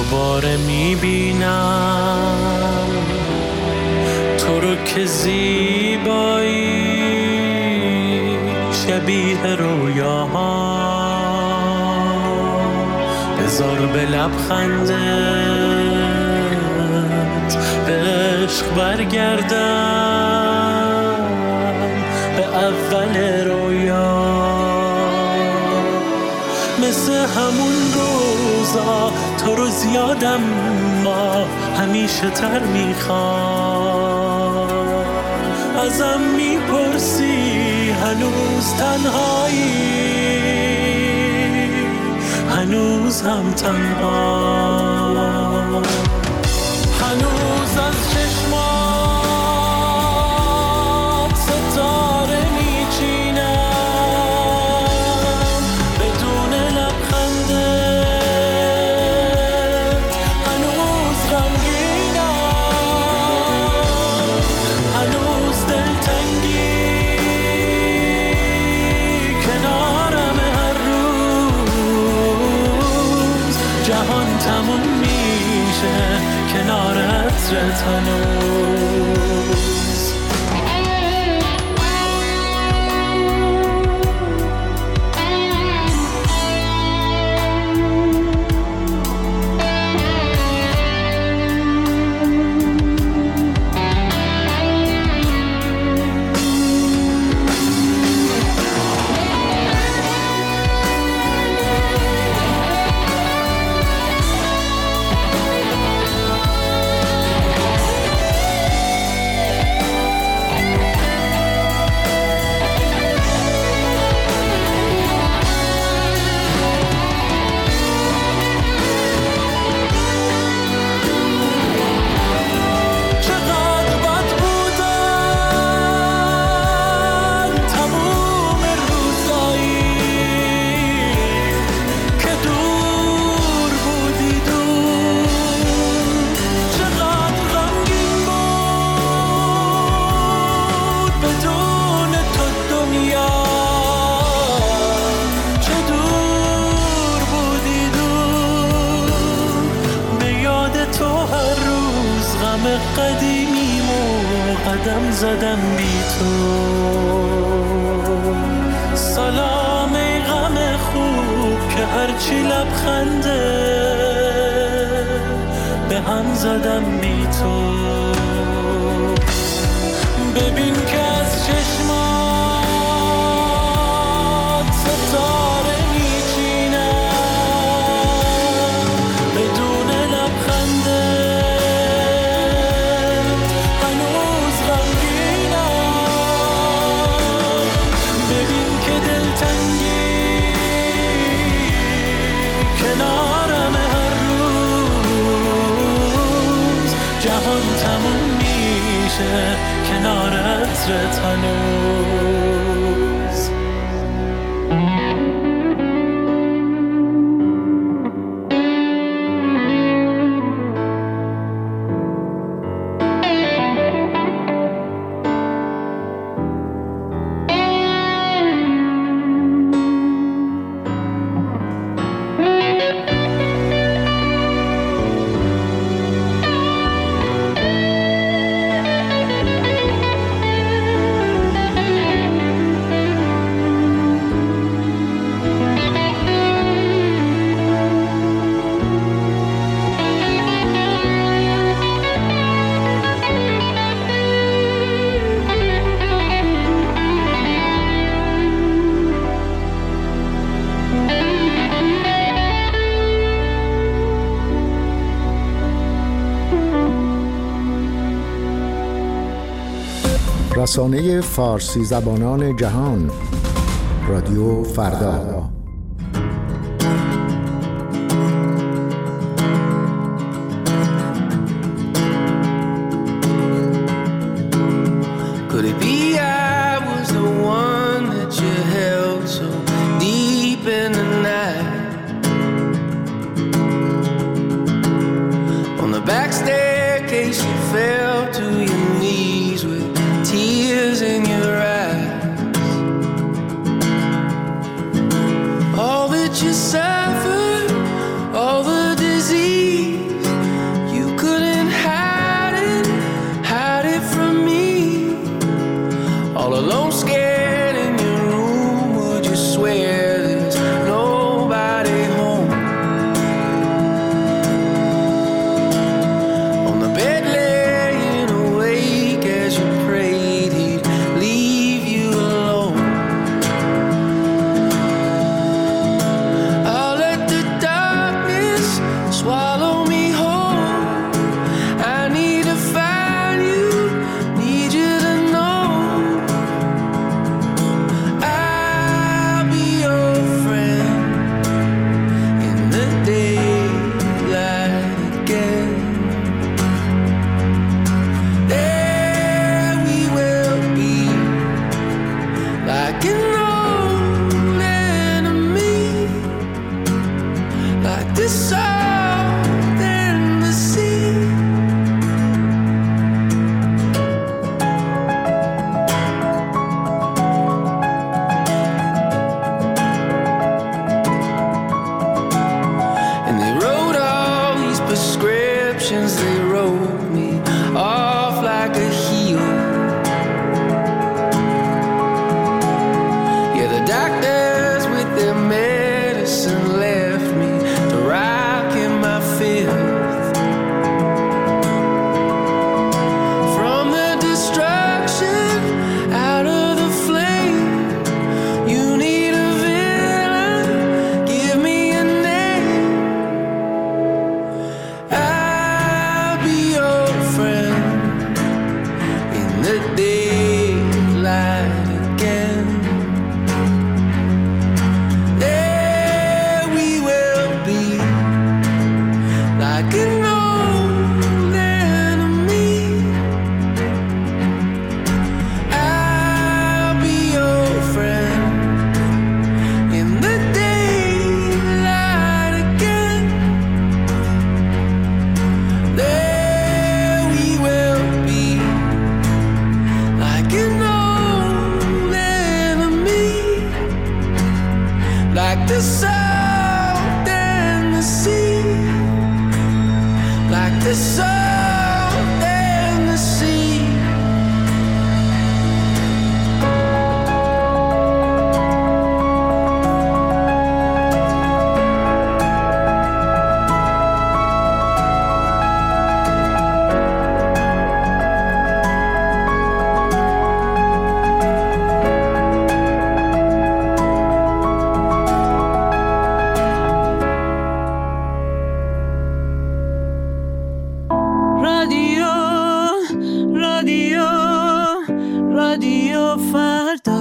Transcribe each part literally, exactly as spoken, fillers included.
دوباره میبینم تو رو که زیبایی شبیه رویاها، بذار به لبخندت به عشق برگردم به اول رویا، مثل همون روزا تو رو زیادم ما همیشه تر میخوام، ازم میپرسی هنوز تنهایی، هنوز هم تنها، هنوز از چشمات ستاره میچینم بدون لبخندت، هنوز غمگینم، هنوز دلتنگی کنارم هر روز، جهان تموم میشه کنار عطرت هنوز. قدیمیمو قدم زدم بی تو، سلام ای غم خوب که هرچی لبخنده به هم زدم بی تو، ببین که از چشمات ستاره میچینم بدون لبخنده، کنارم هر روز، جهان تموم میشه کنار عطرت هنوز. رسانه فارسی زبانان جهان، رادیو فردا. Could it be I was the one that you held so deep in the night? On the back staircase you fell to your knees with tears in your eyes. All that you suffered, all the disease directions they wrote me off like a heel. Yeah, the doctors with their medicine left me to rock in my filth. From the destruction out of the flame, you need a villain, give me a name. I'll be your friend in the daylight again. There we will be like an old enemy. I'll be your friend in the daylight again. There we will be like an old enemy, like the salt and the sea, like the salt and the sea. رادیو رادیو رادیو فردا.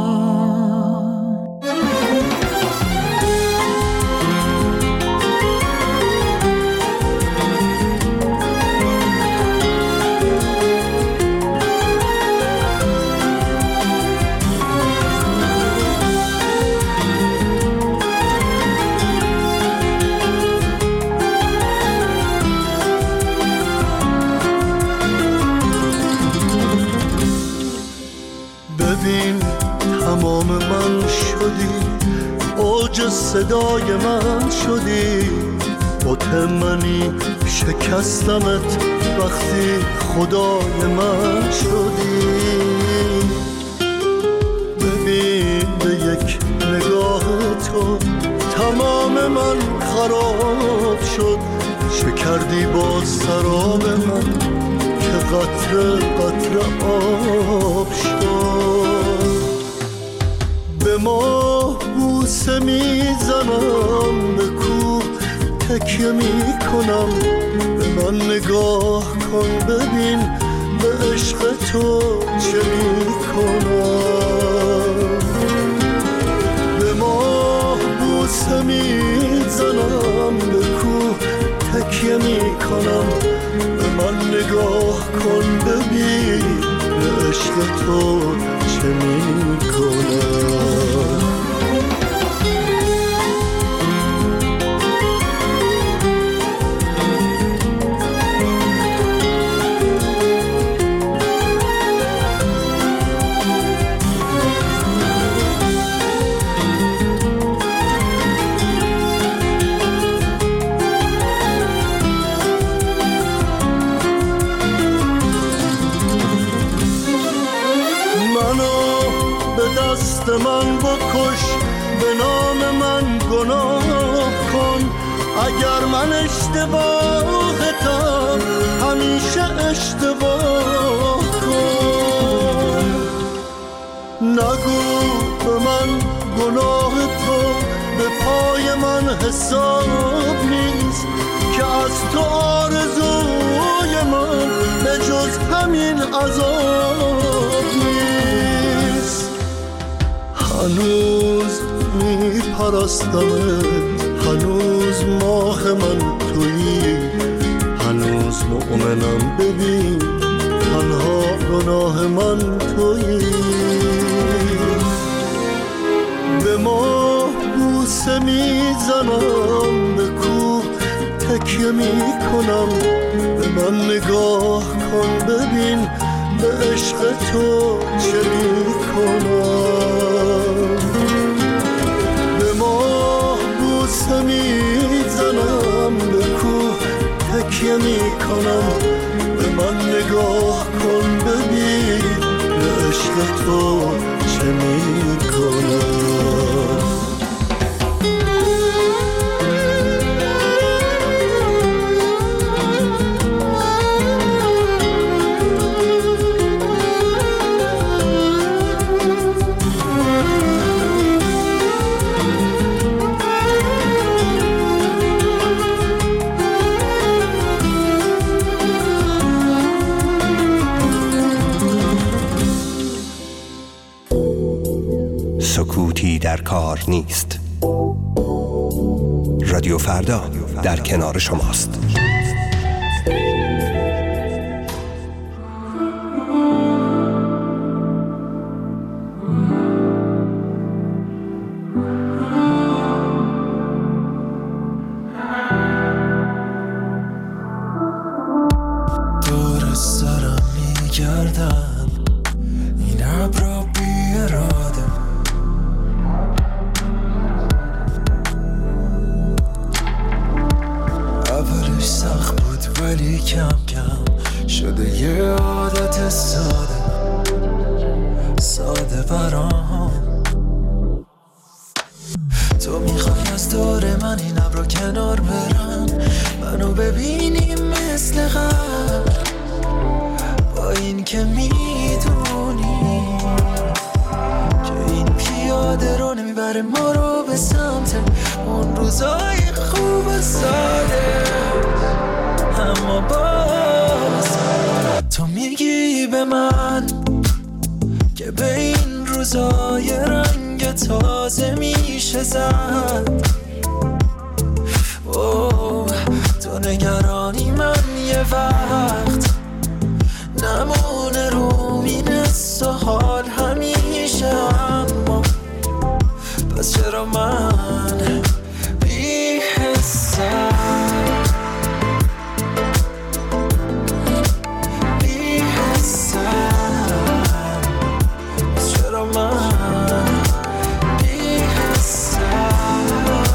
ببین تمام من شدی، اوج صدای من شدی، بت منی شکستمت وقتی خدای من شدی. ببین به یک نگاه تو تمام من خراب شد، شکردی با سراب من که قطره قطره آب شد. به ما بوسه میزنم، به کوه تکیه میکنم، به من نگاه کن ببین به عشق تو چه میکنم. به ما بوسه میزنم، به کوه تکیه میکنم، به من نگاه کن ببین به عشق تو چه میکنم. دست من بکش، به نام من گناه کن، اگر من اشتباهتم همیشه اشتباه کن. نگو به من گناه تو به پای من حساب نیست، که از تو آرزوی من به جز همین عذاب نیست. هنوز میپرستمت، هنوز ماه من تویی، هنوز مؤمنم ببین تنها گناه من تویی. به ما بوسه میزنم، به کوه تکیه میکنم، به من نگاه کن ببین به عشق تو چه میکنم. به ما بوسه میزنم، به کوه تکیه میکنم. به من نگاه کن ببین به عشق تو چه میکنم. سکوتی در کار نیست. رادیو فردا در کنار شماست. دور سرم میگردن این ابرا بی اراده، اولش سخت بود ولی کم کم شده یه عادت ساده ساده برام. تو میخوای از دور من این ابرا کنار برن، منو ببینی مثل قبل، با این که میدونی که این پیاده رو نمیبره ما رو به سمت اون روزای خوب ساده. اما باز تو میگی به من که به این روزای رنگ تازه میشه زد. اوه تو نگرانی من یه وقت نمونه رو مینست و حال همیشه، اما پس چرا من بی حسم بی حسم پس چرا من بی حسم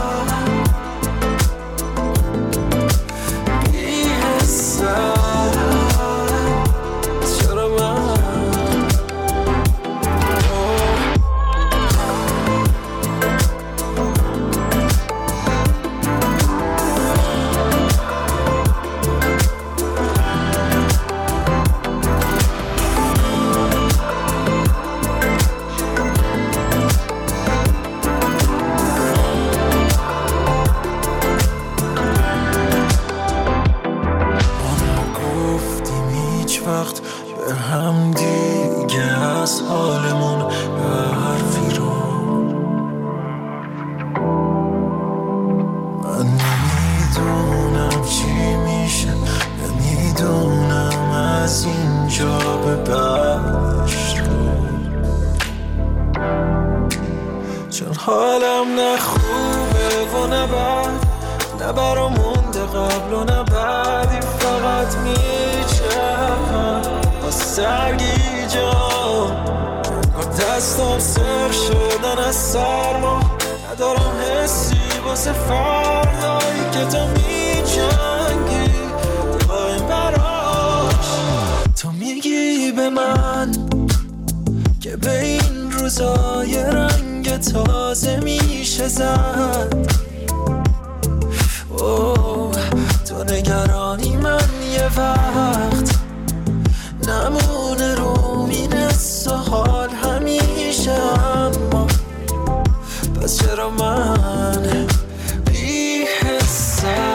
بی حسم به هم دیگه از حالمون حرفی رو من نمیدونم چی میشه، نمیدونم از اینجا به بهشت رو، چون حالم نه خوبه و نه بد، نه برام مونده قبل و نه بعدی، فقط میچرخم با سرگی جان با دستم سر شدن از سرما، ندارم حسی واسه فردایی که تو میجنگی تو با این براش. تو میگی به من که به این روزای رنگ تازه میشه زد. اوه تو نگرانی من یه وقت نمونه رو مینست و حال همیشه، اما پس چرا من بی حسم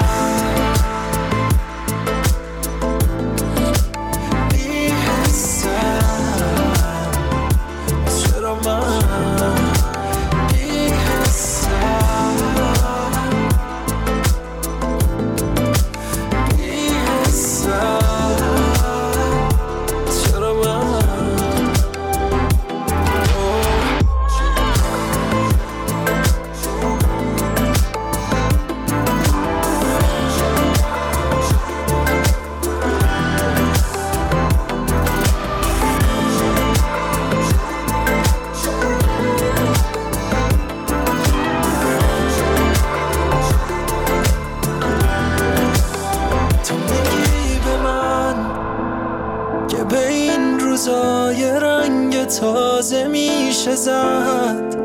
بی حسم پس چرا من بی حسم تازه میشه زد.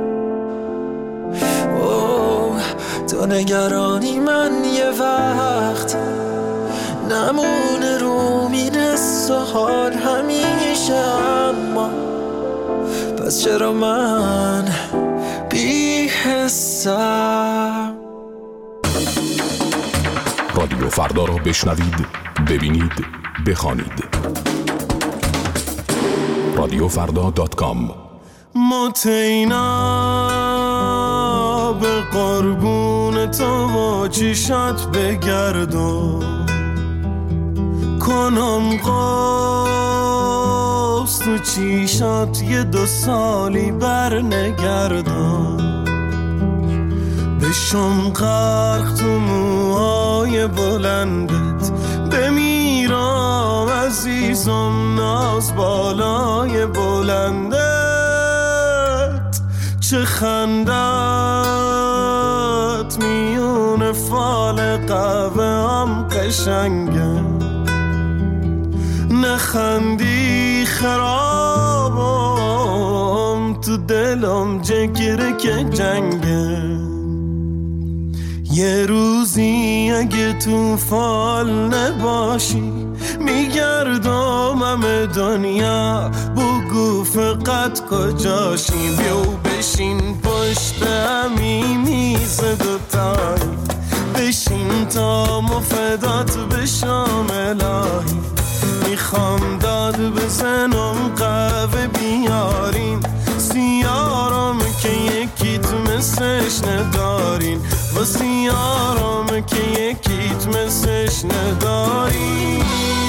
اوه تو نگرانی من یه وقت نمونه رو میرس و حال همیشه، اما پس چرا من بی حسم؟ رادیو فردا رو بشنوید، ببینید، بخوانید. رادیو فردا دات کام. متینا به قربون تو و چیشات بگردم، کنم قوز تو چیشات یه دو سالی بر نگردم، بشم غرق تو موهای بلندت، بمیرم عزیزم ناز بالای بلندت، چه خندت میون فال قهوه هم قشنگه، نخندی خرابم تو دلم جگره که جنگه، یه روزی اگه تو فال نباشی میگردم همه دنیا، بگو فقط کجاشی، بیو بشین پشت همی میز دوتایی، بشین تا مفدات بشم الهی، میخوام داد بزنم قهوه بیارین، سیارم که یکیت مثلش ندارین، و سیارم که یکیت مثلش ندارین.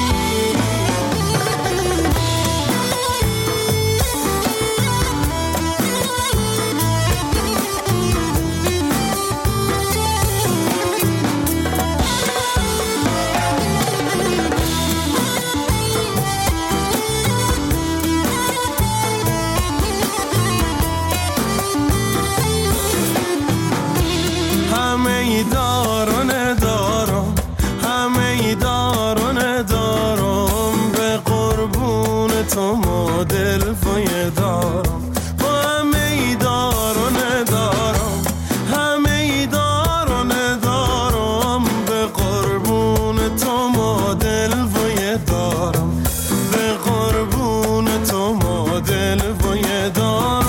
همه دارو ندارم، همه دارو ندارم، به قربون تو مدل فای دارم، با همه دارو ندارم، همه دارو ندارم، به قربون تو مدل فای دارم، به قربون تو مدل فای دارم.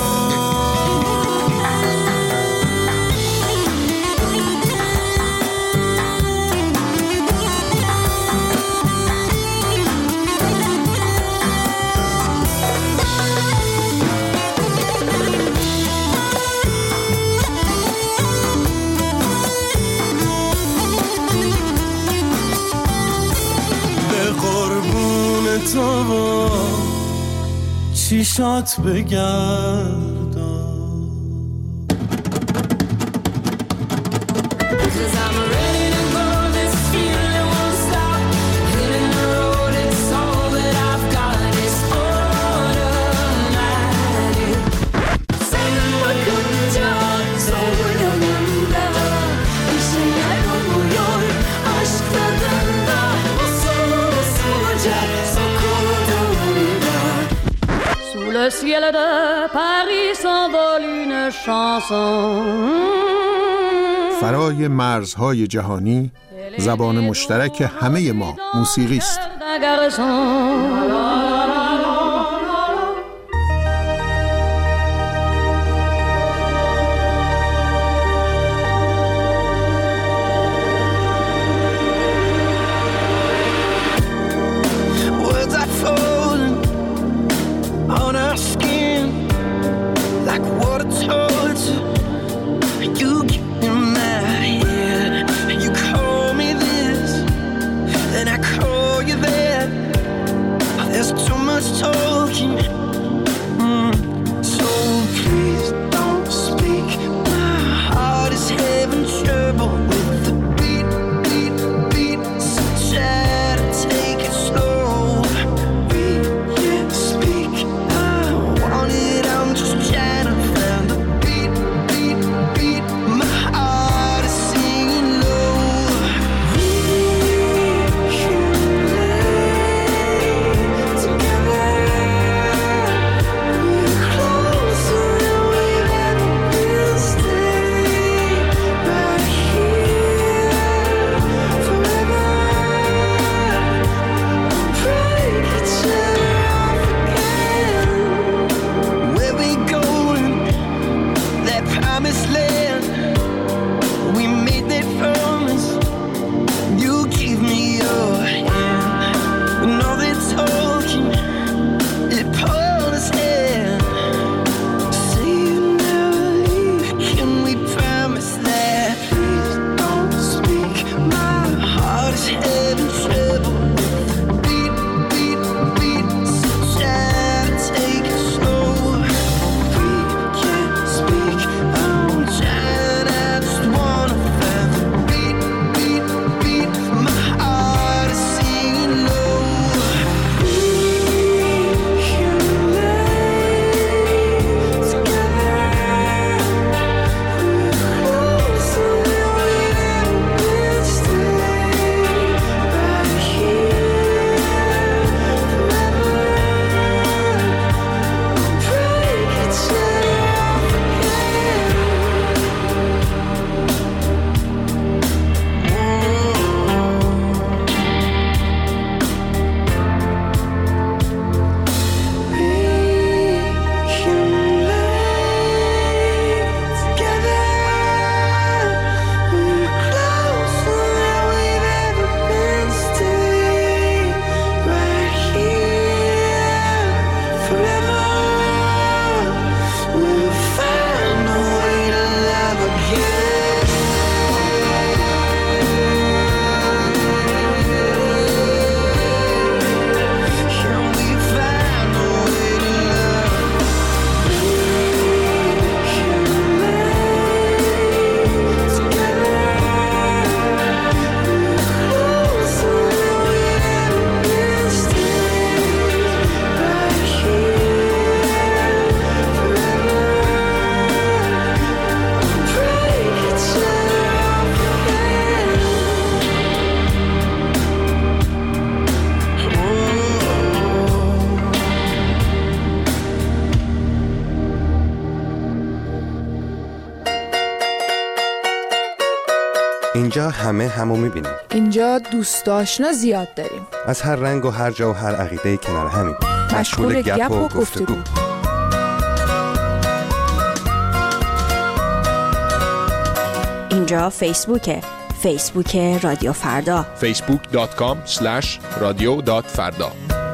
تو با چیشات بگردم. Le ciel de Paris s'envole une chanson. فرای مرزهای جهانی زبان مشترک همه ما موسیقی است. There's too اینجا همه همو میبینیم. اینجا دوست آشنا زیاد داریم. از هر رنگ و هر جا و هر عقیده کنار همیم. مشغول گپ و گفتگو. اینجا فیسبوکه. فیسبوک رادیو فردا. فیسبوک دات کام اسلش رادیو دات فردا.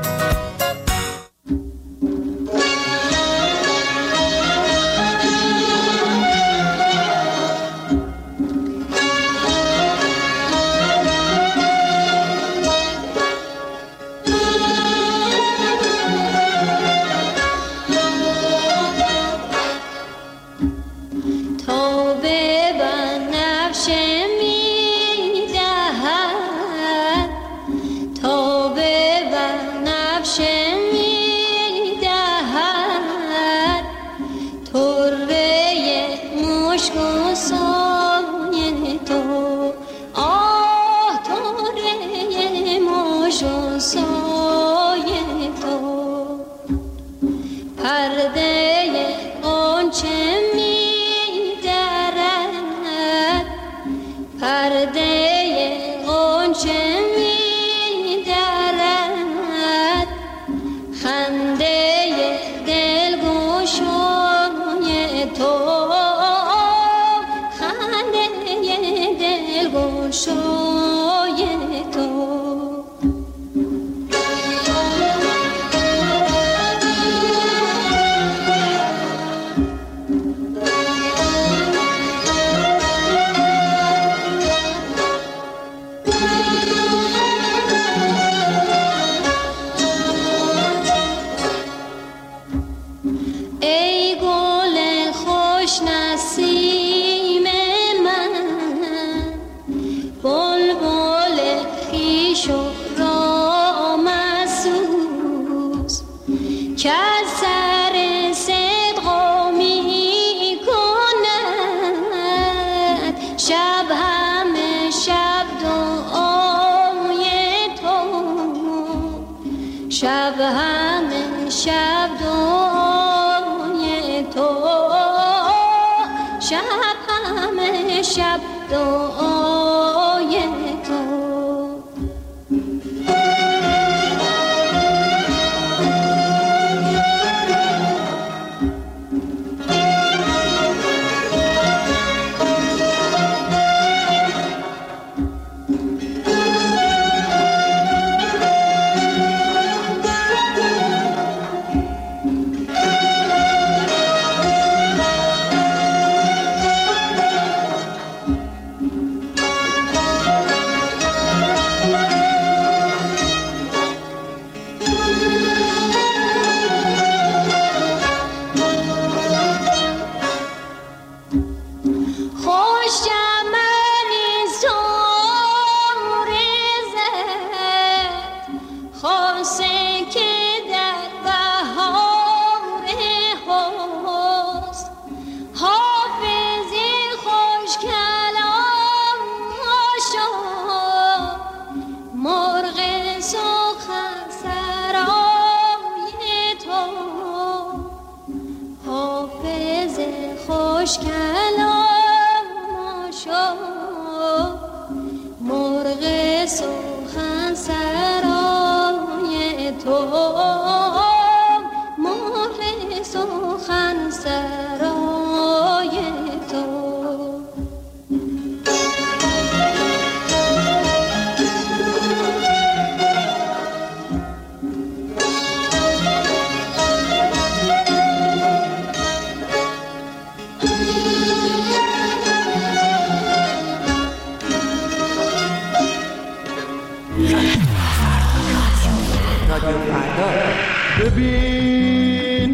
ببین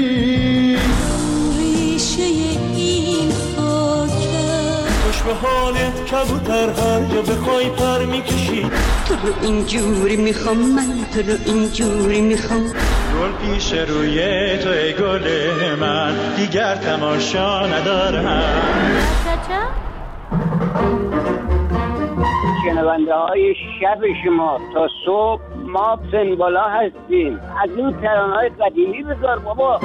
ببین ریشه این خاکه خوش به حالت کبوتر هر جا بخوای پر میکشی تو رو اینجوری میخوام من تو رو اینجوری میخوام گل پیش روی تو ای گل من دیگر تماشا ندارم شنونده های شب شما تا صبح ما سنبالا هستیم. از این ترانه‌های قدیمی بذار بابا.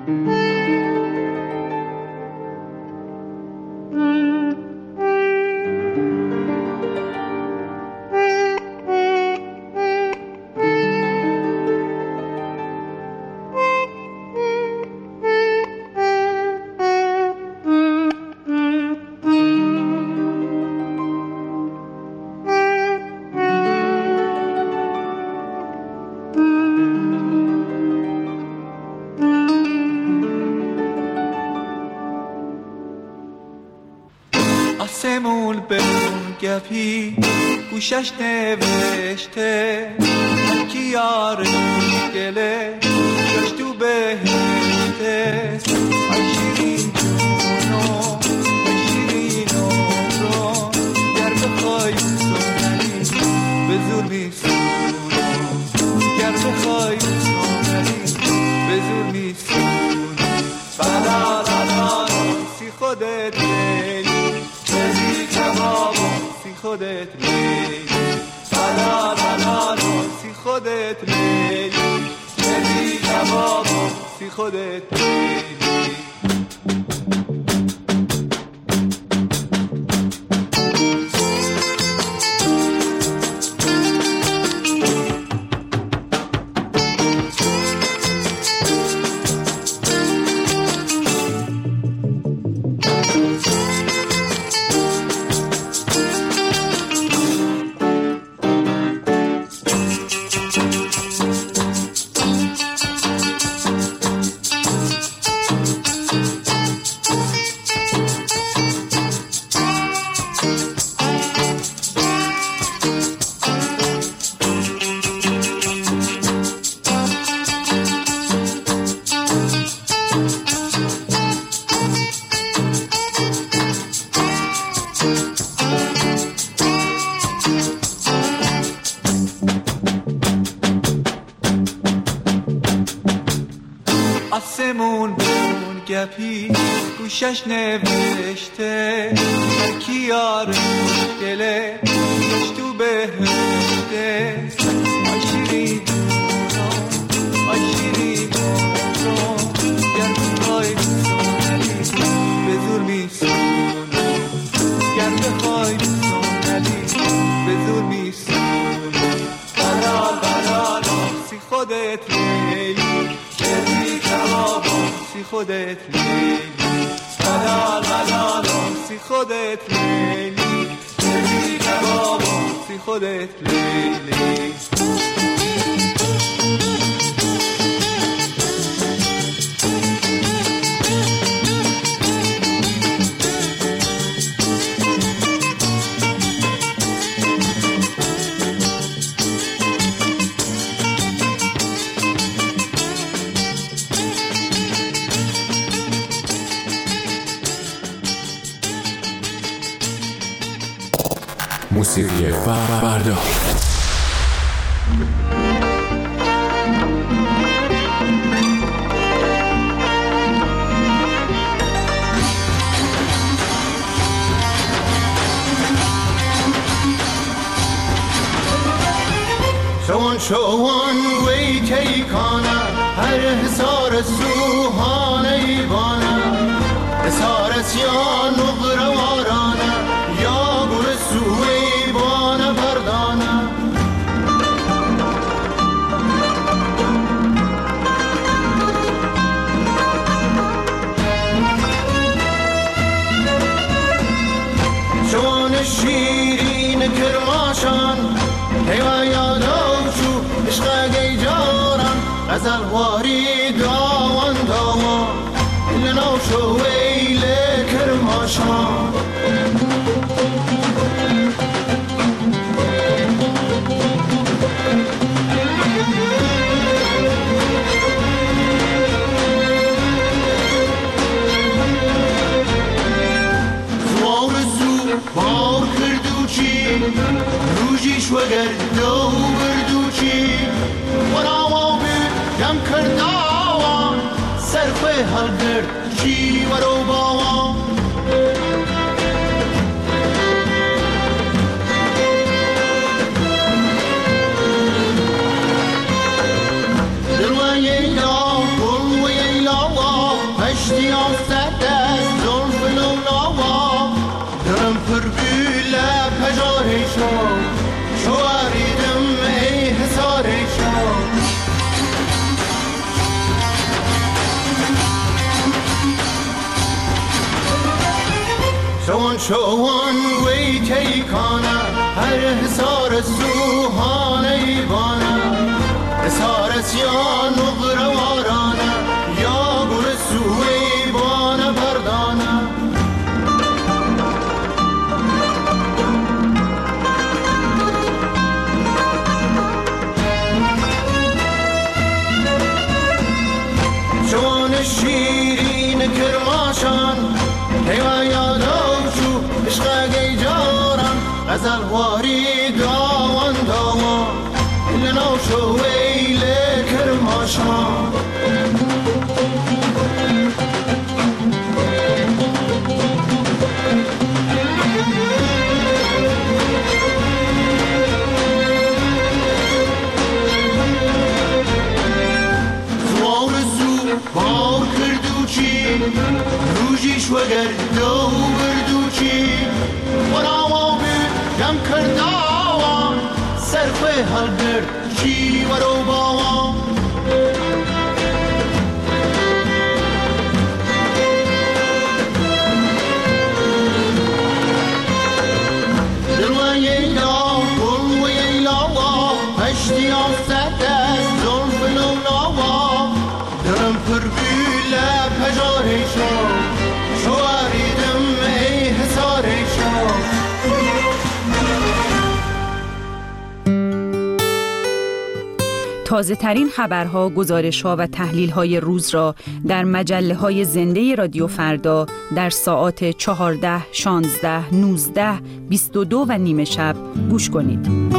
آسمون به اون گپی گوشش نوشته کی یار گله جاش تو بهشته آی شیرین جونو آی شیرین عمرو گر بخوای سونری به زور میسونو گر بخوای سونری به زور میسونو بلا بلا سی خودت خودت میلی بلا بلا سی خودت میلی میلی جوابو سی خودت میلی آسمون بون گپی گوشش نوشته هر کی یار مشکله گوش تو بهشته آی شیرین آی شیرین رو گر بخوای سونلی به زور میسونو گر بخوای سونلی به زور میسونو بلال بلال سی خودت لیلی سی خودت لیلی بلال بلال سی خودت لیلی لیلی کباب سی خودت لیلی موسیقی فردا شوان شوان وی تیکانه هر حسار سوهان ایوانه حسار سیان و غروارانه یا گل سوی بانه بردانه شوان شیرین کرماشان هیوان یادو شو عشق گی جارم غزل واری داوان داوان لنو شو ویل کرماشان زوار زو بار کردو چی روژیش وگر دو بردو چی ورا دم کرداوان سرخوی حل کرد چی ورو باوان دلوان ییلا گل و ییلا اشتیاق زد از زلف لولاوا دلم پر بیله پجاره شد شواریدم ای حساره شد شوان شوان وی تیکانه هر حسار سوحانه بانه حسار سیان و غروارانه یا گل سوی بانه بردانه شوان شیرین کرماشان هیوان یادو شو عشق گیجارم غزل واری داوان داوان لنو شو ویل کرماشان زوار زو بار کردو چی روژیش وگر دو بردو چی وراما بی جم کرداوان سرخوی حل برد چی ورو باوان دلوان ییلا گل و ییلاوا اشتیاق زد از زلف لولاوا دلم پر بیله پجاره شد شواریدم ای حساره شد تازه ترین خبرها، گزارش‌ها و تحلیل‌های روز را در مجله‌های زنده رادیو فردا در ساعات چهارده، شانزده، نوزده، بیست و دو و نیم شب گوش کنید.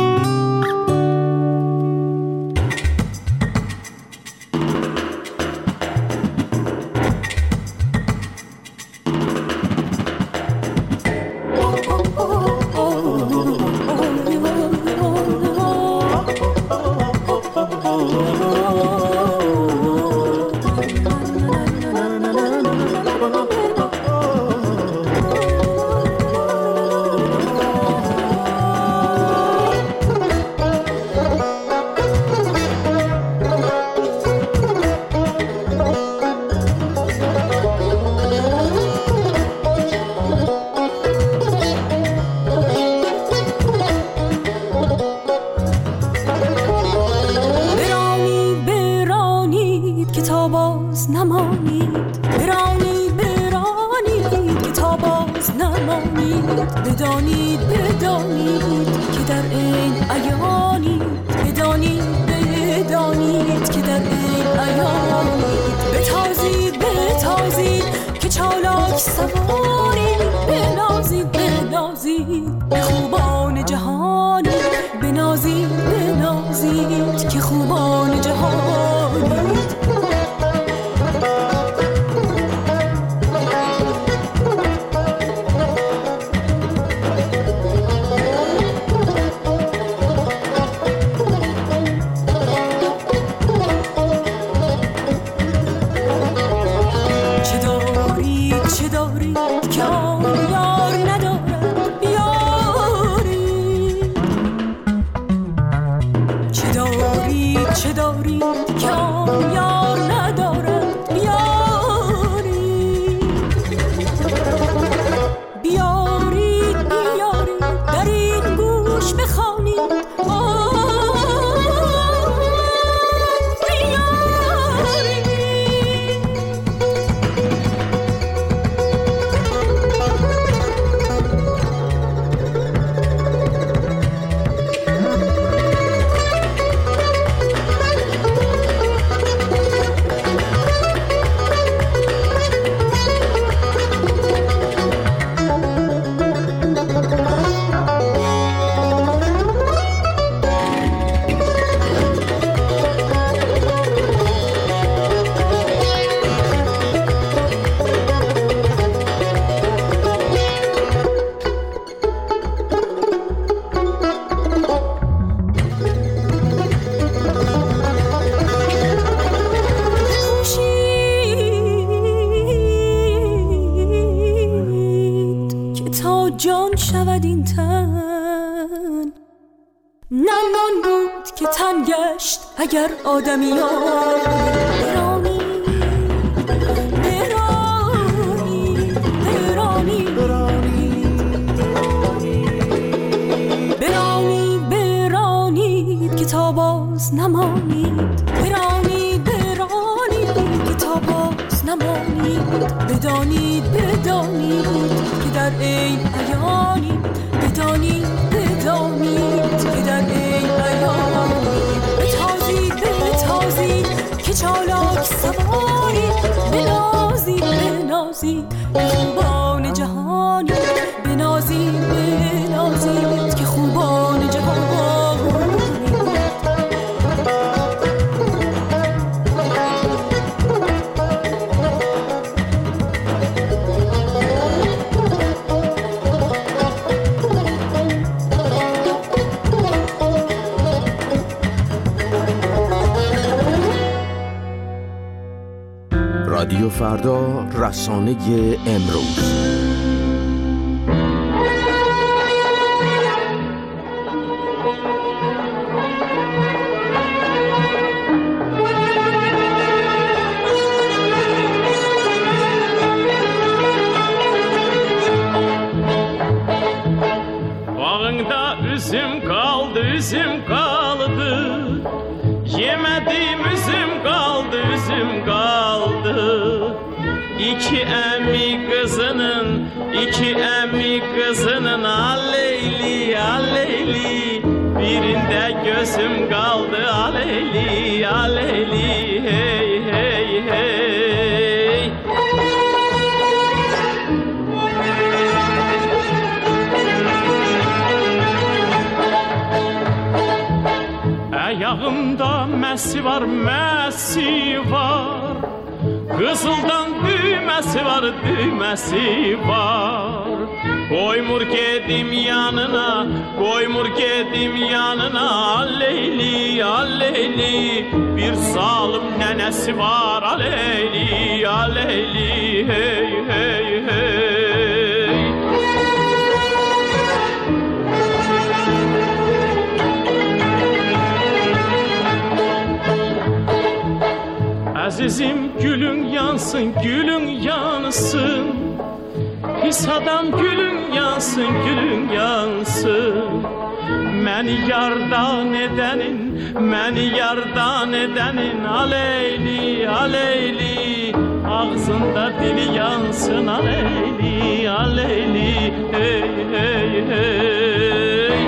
چه دارید که شود این تن. ننان بود که تن گشت اگر آدمیان برانی برانی برانی برانی برانید که تا باز نمانید. برانی برانید که تا باز نمانید. بدانید بدانید که در این عیانید. بدانید بدانید که در این عیانید. بتازید بتازید که چالاک سوارید. بنازید بنازید که خوبان جهانید. بنازید بنازید که خوبان جهانید. رادیو فردا، رسانه امروز. Bağında üzüm kaldı, üzüm kaldı. Yemedim üzüm kaldı, üzüm kaldı. İki emmi kızının, iki emmi kızının aleyli, aleyli. Birinde gözüm kaldı, aleyli, aleyli. Hey, hey, hey. Ayağımda mesi var, mesi var. Kızıldan düğmesi var, düğmesi var. Koymur gedim yanına, koymur gedim yanına. Aleyli, aleyli. Bir zalim nenesi var, aleyli, aleyli. Hey, hey, hey. Azizim gülün yansın, gülün yansın. Pis adam gülün yansın, gülün yansın. Məni yardan edenin, məni yardan edenin. Aleyli, aleyli. Ağzında dili yansın, aleyli, aleyli. Hey, hey, hey.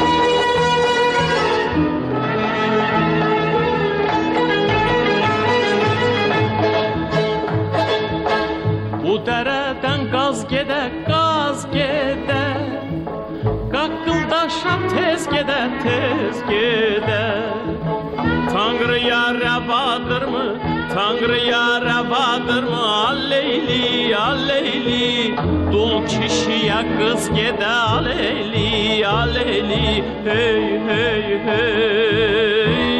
Bu dereden gaz gede, gaz gede. Qaqqıldaşam tez gede, tez gede. Tanrıya rəvadırmı, Tanrıya rəvadırmı? Aleyli, aleyli. Dul kişiyə qız gede, aleyli, aleyli. Hey, hey, hey.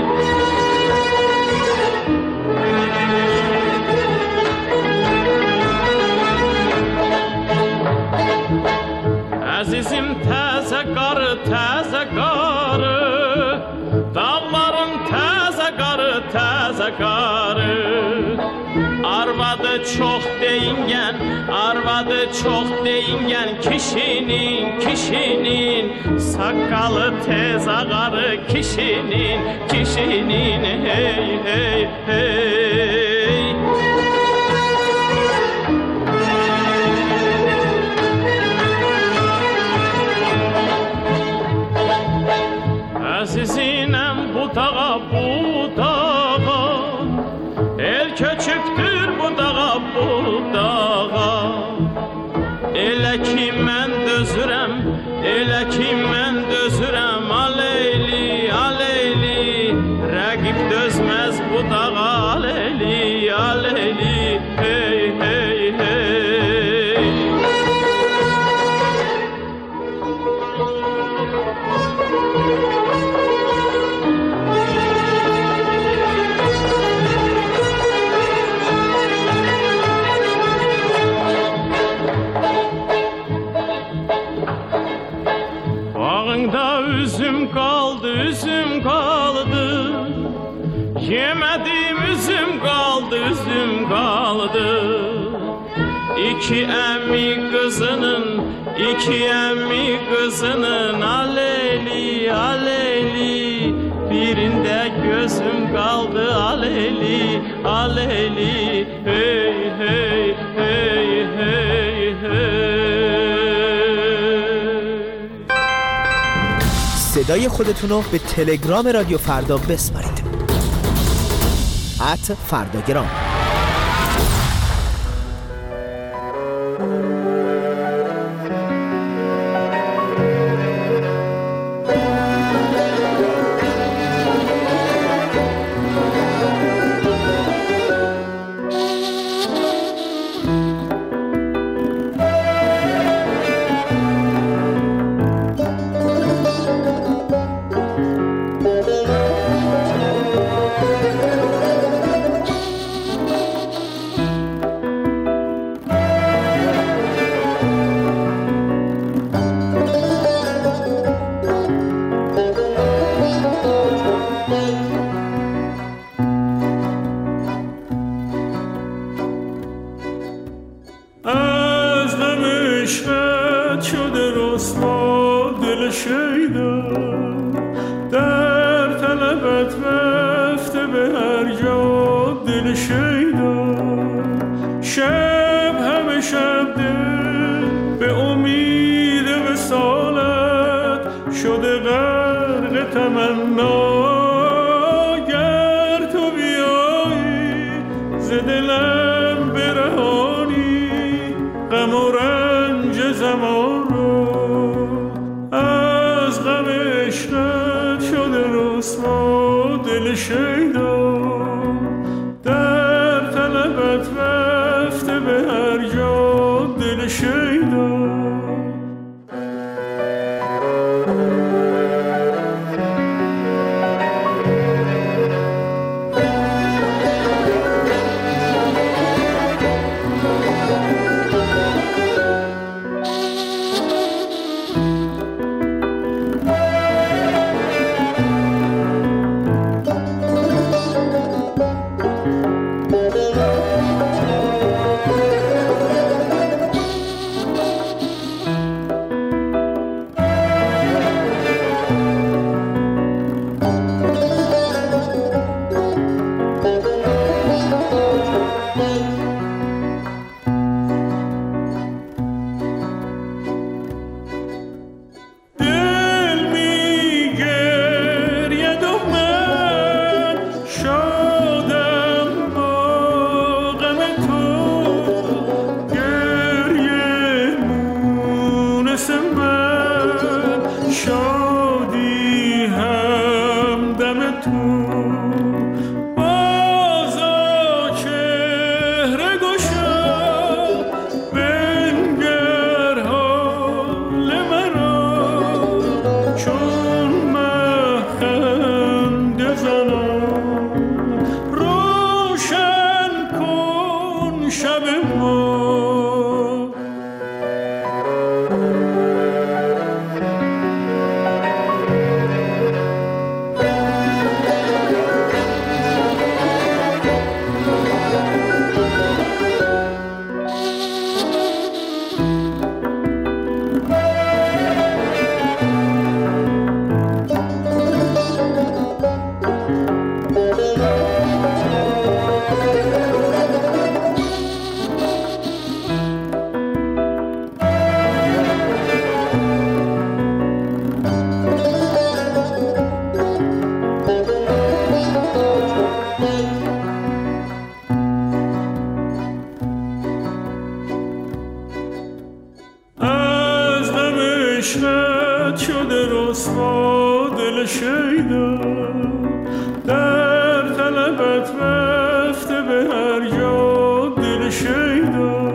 Azizim təzə qarı, təzə qarı. Dağların təzə qarı, təzə qarı. Arvadı çox deyingən, arvadı çox deyingən. Kişinin, kişinin. Saqqalı tez ağarı, kişinin, kişinin. Hey, hey, hey. Azizinem bu dağa, bu dağa. El köçüktür bu dağa, bu dağa. Elə ki mən dözürəm, elə ki mən dözürəm. Aleyli, aleyli. Rəqib dözməz bu dağa, aleyli, aleyli. Hey, hey, hey. benim üzüm kaldı, üzüm kaldı. İki emmi kızının, iki emmi kızının aleli aleli, birinde gözüm kaldı aleli aleli, hey hey hey hey hey. صدای خودتون رو به تلگرام رادیو فردا بسپارید. ات فرداگرام. عشقت شده رسوا دل شیدا، در طلبت رفته به هر جا دل شیدا.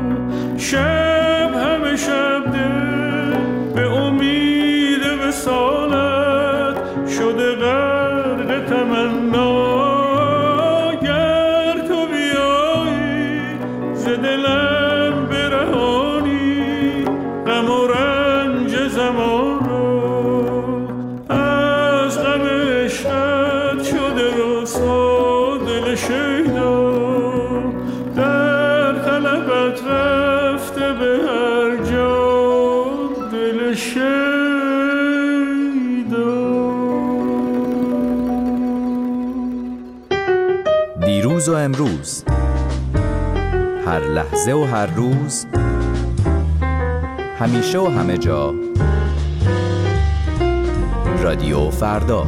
شب همه شب دل به امید وصالت شده غرق تمنا. گر تو بیایی ز دلم برهانی غم و رنج زمان رو، از غم عشقت شده رسوا دل شیدا در طلبت رفته به هر جا دل شیدا. دیروز و امروز، هر لحظه و هر روز، همیشه و همه جا، رادیو فردا.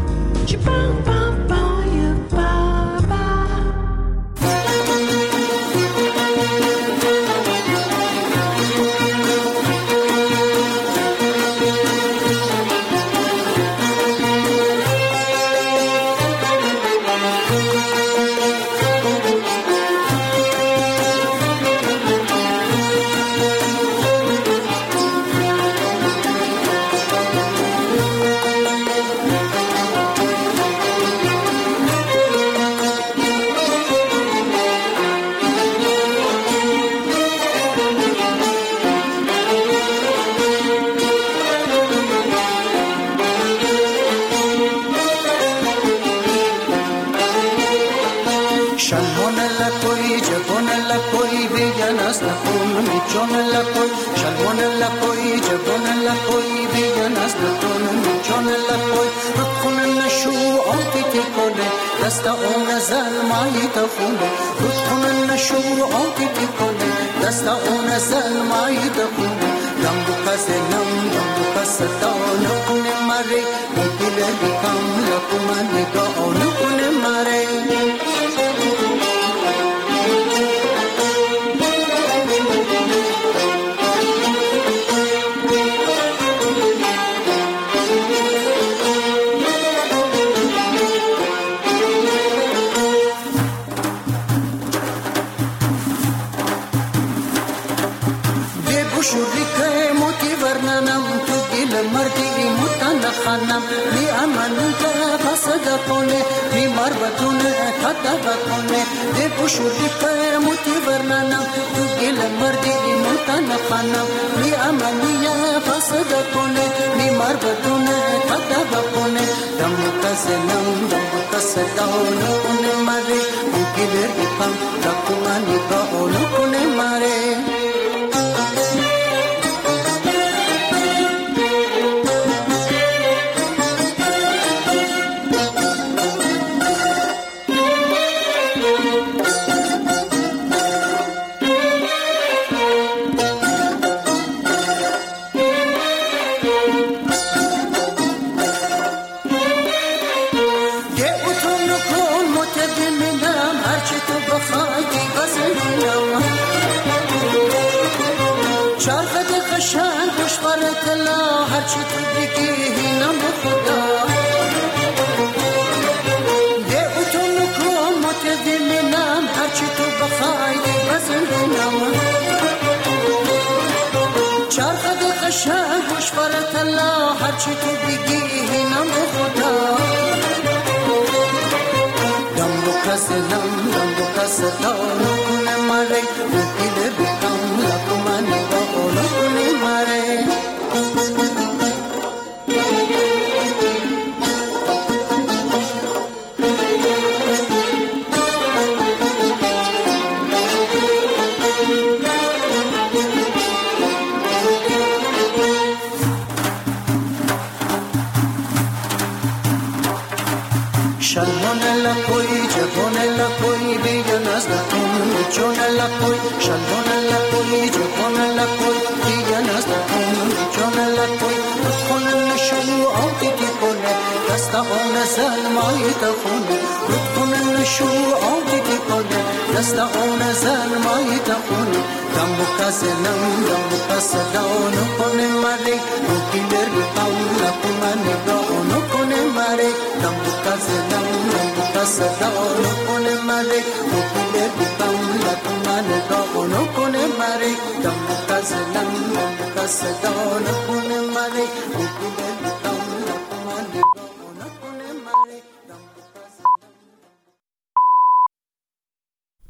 Mare,